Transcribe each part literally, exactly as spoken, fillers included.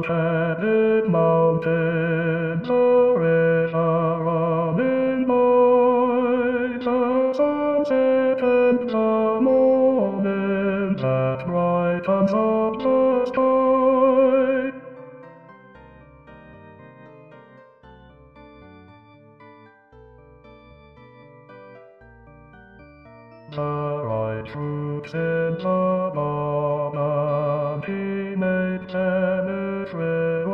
snow-capped mountains are in a running line. The sunset and the morning that brightens up the sky. The right roots in the banana tree make penetrate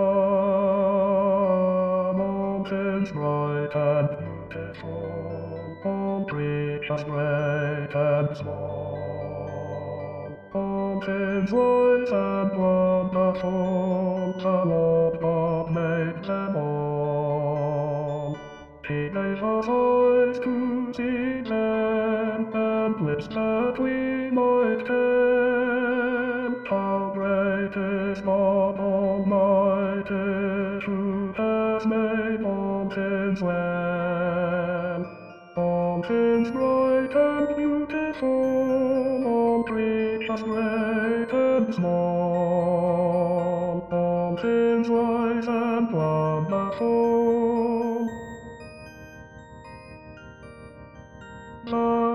mountains bright and beautiful, all creatures great and small. Mountains wide and wonderful, the Lord God made them all. He gave us eyes to see them, and lips that we might tell. How great is God Almighty, who has made mountains well. Mountains bright and beautiful, all creatures great and small. Mountains wise and wonderful.